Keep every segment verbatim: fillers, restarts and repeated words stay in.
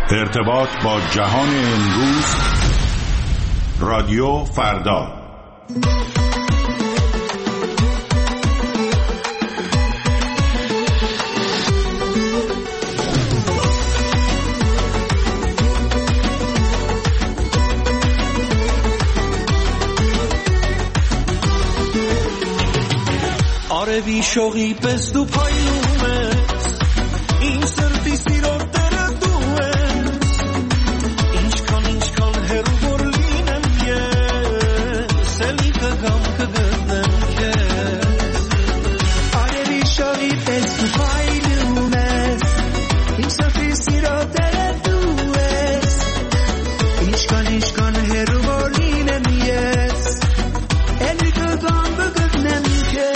ارتباط با جهان امروز، رادیو فردا. آره بی شوقی بزدو پایلومت این سرفیسی رو در دومت اینش کن اینش کن هرو برلینم یه سلی کگم کگدنم که آره بی شوقی بزدو پایلومت این سرفیسی رو در دومت اینش کن اینش کن هرو برلینم یه سلی کگم بگدنم که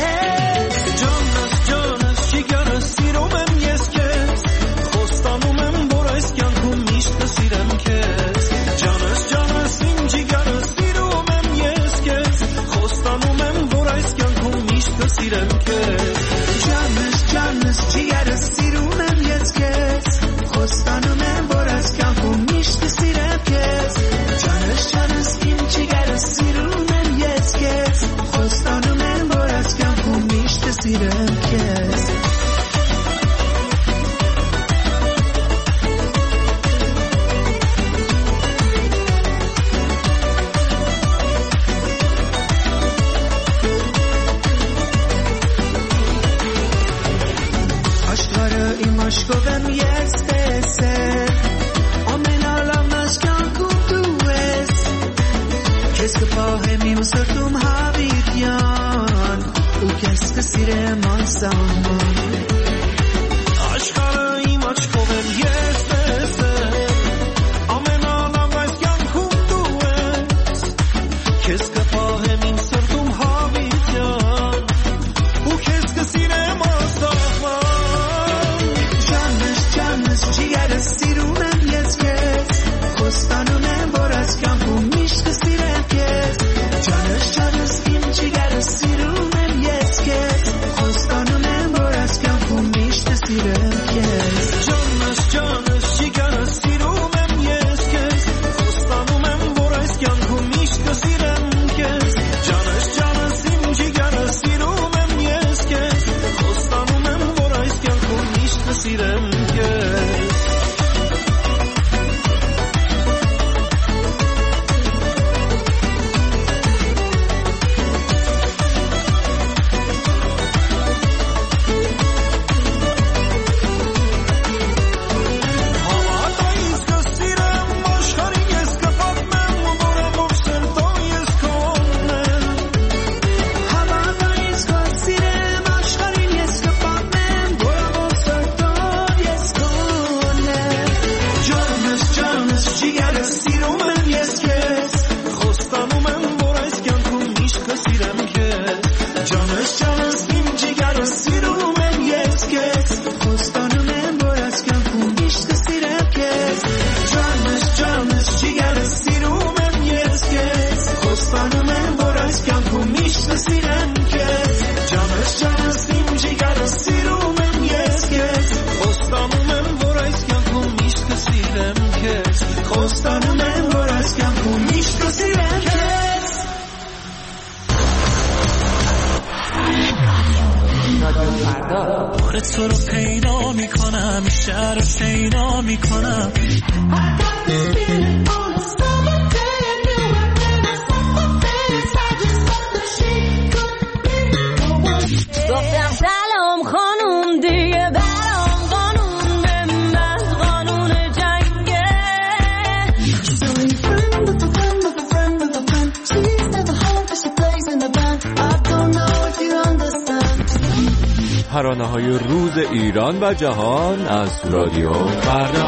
تو رو پیدا میکنم شهر رو شیدا میکنم گفتم سلام خانوم دیگه برام قانون به از قانون جنگه ترانه‌های روز ایران و جهان از رادیو فردا.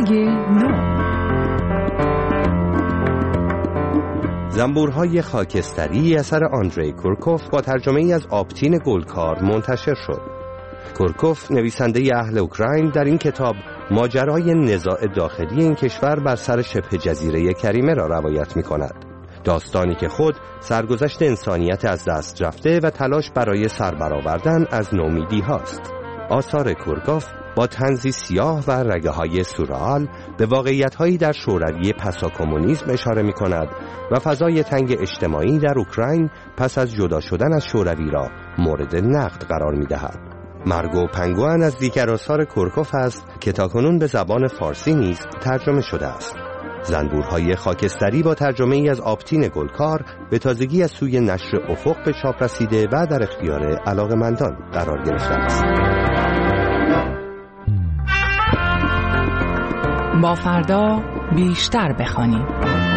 رنگ نو. زنبورهای خاکستری اثر آندری کورکوف با ترجمه ای از آبتین گلکار منتشر شد. کورکوف نویسنده اهل اوکراین در این کتاب ماجرای نزاع داخلی این کشور بر سر شبه جزیره کریمه را روایت می کند. داستانی که خود سرگذشت انسانیت از دست رفته و تلاش برای سربرآوردن از نومیدی هاست. آثار کورکوف با طنزی سیاه و رگه های سورئال به واقعیت هایی در شوروی پسا کمونیسم اشاره می کند و فضای تنگ اجتماعی در اوکراین پس از جدا شدن از شوروی را مورد نقد قرار می دهد. مرگ و پنگوئن از دیگر آثار کورکوف است که تاکنون به زبان فارسی نیز ترجمه شده است. زنبورهای خاکستری با ترجمه ای از آبتین گلکار به تازگی از سوی نشر افق به چاپ رسیده و در اختیار علاقه‌مندان قرار گرفته است. با فردا بیشتر بخوانیم.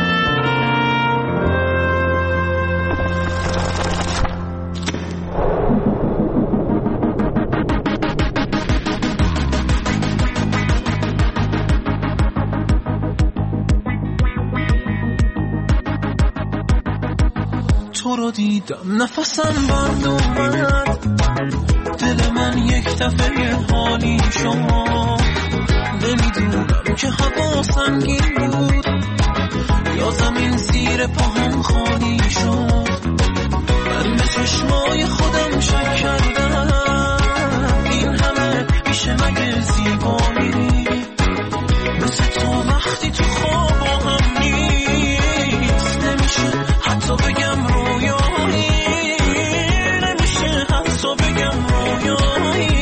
تو رو دیدم نفسم بند اومد، دل من یک دفعه حالی شد. نمیدونم که هوا سنگین بود یا زمین زیر پاهم خالی شد. من به چشمای خودم شک کردم این همه میشه مگه زیبایی؟ مثل تو وقتی تو خواب هم نیست نمیشه حتی بگم رویایی، نمیشه حتی بگم رویایی.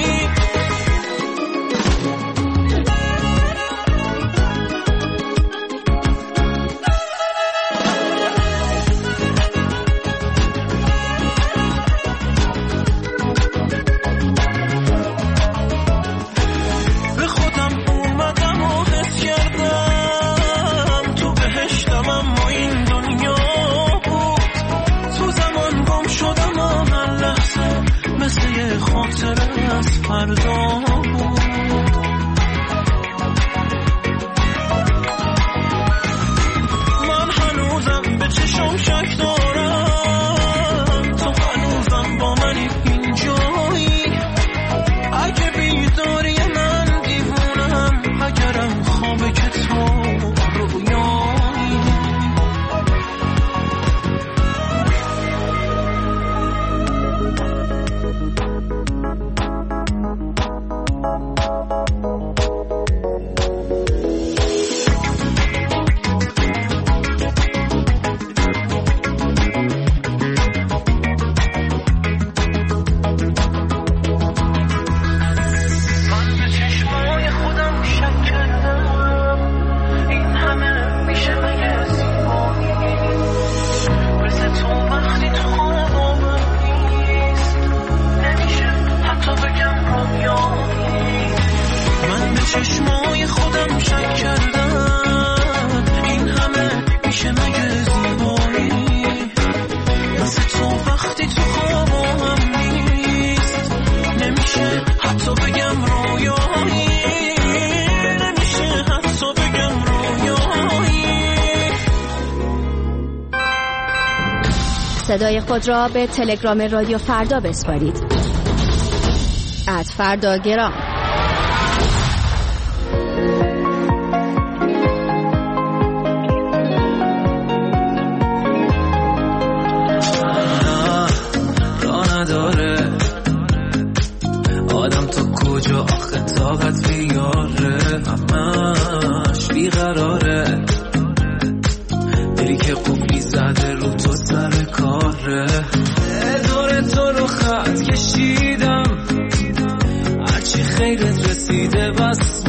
من هنوزم به چشم شک دارم، تو هنوزم با منی اینجایی. اگه بیداری من دیوونم، اگرم خوابه که تو رویایی. چشمای خودم شک کردم این همه میشه مگه زیبایی؟ مثل تو وقتی تو خوابم هم نیست نمیشه حتی بگم رویایی، نمیشه حتی بگم رویایی. صدای خود را به تلگرام رادیو فردا بسپارید. ات فردا گرام. آدم تو کجا آخه طاقت بیاره، همش بیقراره. دلی که قفلی زده رو تو سر کاره. دور تو رو خط کشیدم هرچی خیرت رسیده بس